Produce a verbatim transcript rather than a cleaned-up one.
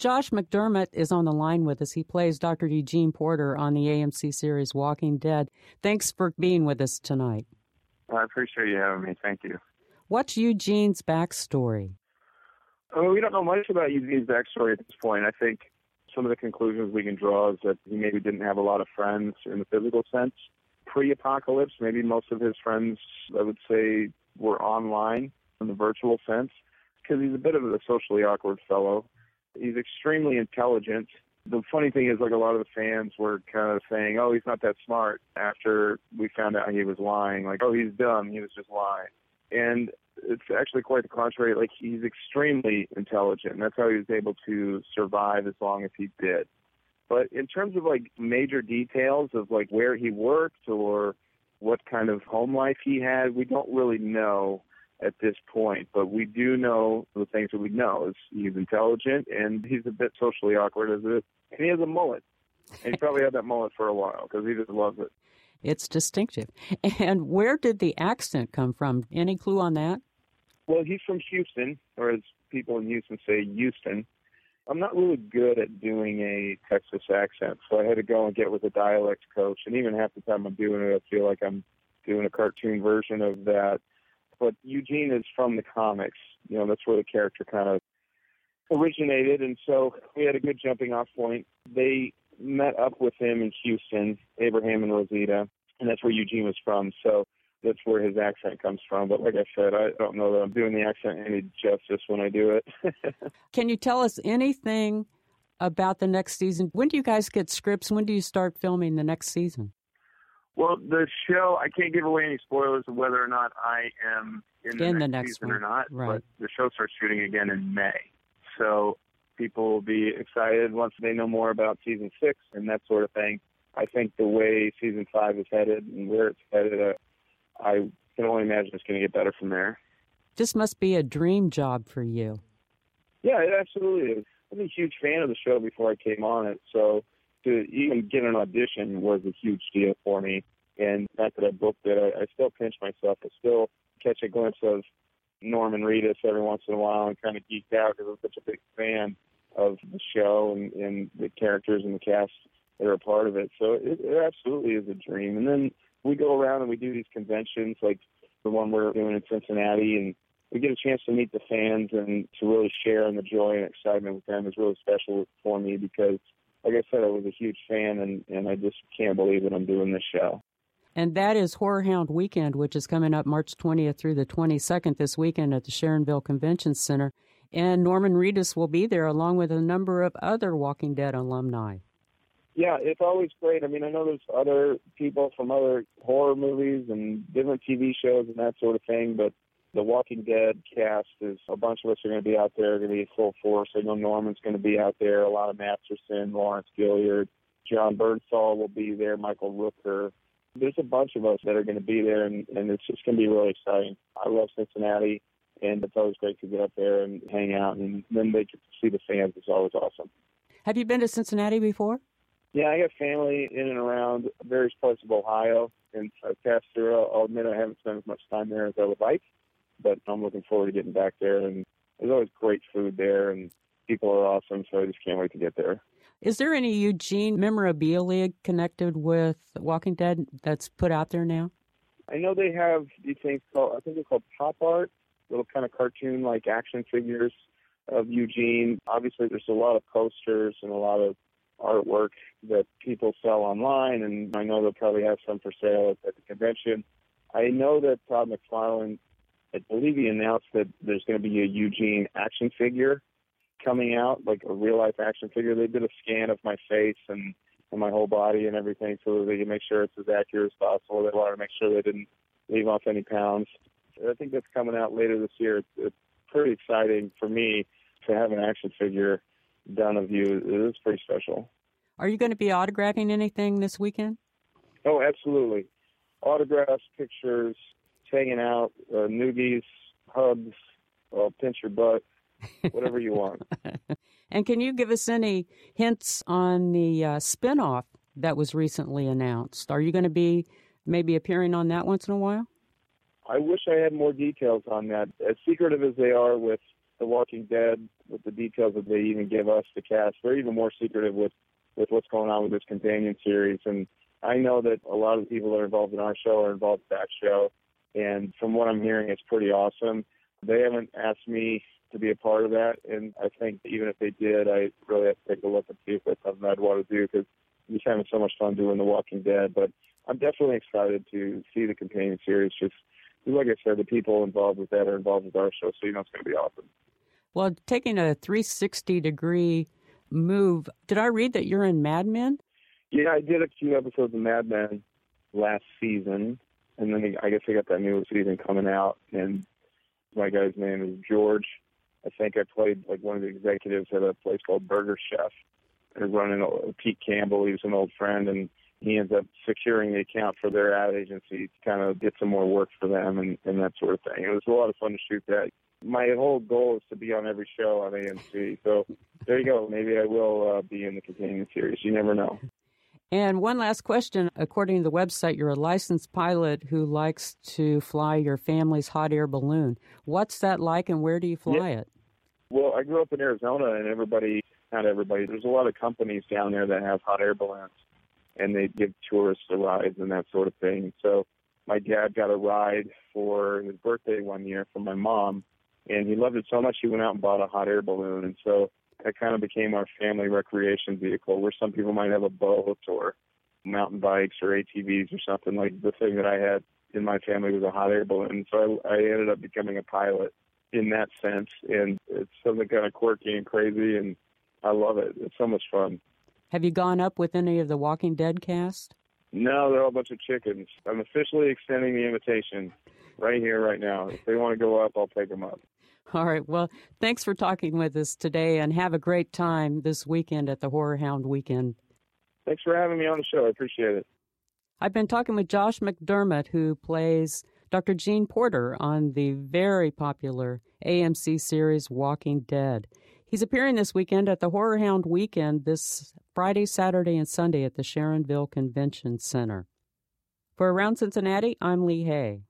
Josh McDermott is on the line with us. He plays Doctor Eugene Porter on the A M C series Walking Dead. Thanks for being with us tonight. I appreciate you having me. Thank you. What's Eugene's backstory? Oh, we don't know much about Eugene's backstory at this point. I think some of the conclusions we can draw is that he maybe didn't have a lot of friends in the physical sense. Pre-apocalypse, maybe most of his friends, I would say, were online in the virtual sense, because he's a bit of a socially awkward fellow. He's extremely intelligent. The funny thing is, like, a lot of the fans were kind of saying, oh, he's not that smart, after we found out he was lying. Like, oh, he's dumb, he was just lying. And it's actually quite the contrary. Like, he's extremely intelligent, and that's how he was able to survive as long as he did. But in terms of, like, major details of, like, where he worked or what kind of home life he had, we don't really know at this point. But we do know the things that we know is he's intelligent, and he's a bit socially awkward as it is. And he has a mullet. And he probably had that mullet for a while because he just loves it. It's distinctive. And where did the accent come from? Any clue on that? Well, he's from Houston, or as people in Houston say, Houston. I'm not really good at doing a Texas accent, so I had to go and get with a dialect coach. And even half the time I'm doing it, I feel like I'm doing a cartoon version of that. But Eugene is from the comics. You know, that's where the character kind of originated. And so we had a good jumping off point. They met up with him in Houston, Abraham and Rosita, and that's where Eugene was from. So that's where his accent comes from. But like I said, I don't know that I'm doing the accent any justice when I do it. Can you tell us anything about the next season? When do you guys get scripts? When do you start filming the next season? Well, the show, I can't give away any spoilers of whether or not I am in the, in next, the next season one. or not. Right. But the show starts shooting again in May. So people will be excited once they know more about season six and that sort of thing. I think the way season five is headed and where it's headed, uh, I can only imagine it's going to get better from there. This must be a dream job for you. Yeah, it absolutely is. I'm a huge fan of the show before I came on it, so to even get an audition was a huge deal for me. And not that I booked it, I, I still pinch myself. I still catch a glimpse of Norman Reedus every once in a while and kind of geeked out because I'm such a big fan of the show and, and the characters and the cast that are a part of it. So it, it absolutely is a dream. And then we go around and we do these conventions like the one we're doing in Cincinnati, and we get a chance to meet the fans and to really share in the joy and excitement with them is really special for me because, like I said, I was a huge fan, and, and I just can't believe that I'm doing this show. And that is Horror Hound Weekend, which is coming up March twentieth through the twenty-second this weekend at the Sharonville Convention Center. And Norman Reedus will be there along with a number of other Walking Dead alumni. Yeah, it's always great. I mean, I know there's other people from other horror movies and different T V shows and that sort of thing, but the Walking Dead cast is a bunch of us are going to be out there, going to be full force. I know Norman's going to be out there, a lot of Masterson, Lawrence Gilliard, John Birdsall will be there, Michael Rooker. There's a bunch of us that are going to be there, and, and it's just going to be really exciting. I love Cincinnati, and it's always great to get up there and hang out, and then they get to see the fans. It's always awesome. Have you been to Cincinnati before? Yeah, I got family in and around various parts of Ohio, and I've passed through. I'll admit I haven't spent as much time there as I would like, but I'm looking forward to getting back there, and there's always great food there, and people are awesome, so I just can't wait to get there. Is there any Eugene memorabilia connected with Walking Dead that's put out there now? I know they have these things called, I think they're called pop art, little kind of cartoon-like action figures of Eugene. Obviously, there's a lot of posters and a lot of artwork that people sell online, and I know they'll probably have some for sale at, at the convention. I know that Todd McFarlane, I believe he announced that there's going to be a Eugene action figure coming out, like a real-life action figure. They did a scan of my face and, and my whole body and everything so that they can make sure it's as accurate as possible. They wanted to make sure they didn't leave off any pounds. I think that's coming out later this year. It's, it's pretty exciting for me to have an action figure done of you. It is pretty special. Are you going to be autographing anything this weekend? Oh, absolutely. Autographs, pictures, hanging out, uh, noogies, hugs, uh, pinch your butt, whatever you want. And can you give us any hints on the uh, spinoff that was recently announced? Are you going to be maybe appearing on that once in a while? I wish I had more details on that. As secretive as they are with The Walking Dead, with the details that they even give us, the cast, they're even more secretive with, with what's going on with this companion series. And I know that a lot of the people that are involved in our show are involved in that show. And from what I'm hearing, it's pretty awesome. They haven't asked me to be a part of that. And I think even if they did, I really have to take a look and see if that's something I'd want to do, because I'm just having so much fun doing The Walking Dead. But I'm definitely excited to see the companion series. Just like I said, the people involved with that are involved with our show, so you know it's going to be awesome. Well, taking a three sixty degree move, did I read that you're in Mad Men? Yeah, I did a few episodes of Mad Men last season, and then I guess I got that new season coming out, and my guy's name is George. I think I played like one of the executives at a place called Burger Chef. They're running a, Pete Campbell, he was an old friend, and he ends up securing the account for their ad agency to kind of get some more work for them and, and that sort of thing. It was a lot of fun to shoot that. My whole goal is to be on every show on A M C. So there you go. Maybe I will uh, be in the companion series. You never know. And one last question. According to the website, you're a licensed pilot who likes to fly your family's hot air balloon. What's that like, and where do you fly yeah. it? Well, I grew up in Arizona, and everybody, not everybody, there's a lot of companies down there that have hot air balloons, and they give tourists a rides and that sort of thing. So my dad got a ride for his birthday one year from my mom, and he loved it so much he went out and bought a hot air balloon. And so that kind of became our family recreation vehicle, where some people might have a boat or mountain bikes or A T Vs or something. Like the thing that I had in my family was a hot air balloon. So I, I ended up becoming a pilot in that sense. And it's something kind of quirky and crazy, and I love it. It's so much fun. Have you gone up with any of the Walking Dead cast? No, they're all a bunch of chickens. I'm officially extending the invitation right here, right now. If they want to go up, I'll take them up. All right. Well, thanks for talking with us today, and have a great time this weekend at the Horror Hound Weekend. Thanks for having me on the show. I appreciate it. I've been talking with Josh McDermott, who plays Doctor Gene Porter on the very popular A M C series Walking Dead. He's appearing this weekend at the Horror Hound Weekend this Friday, Saturday, and Sunday at the Sharonville Convention Center. For Around Cincinnati, I'm Lee Hay.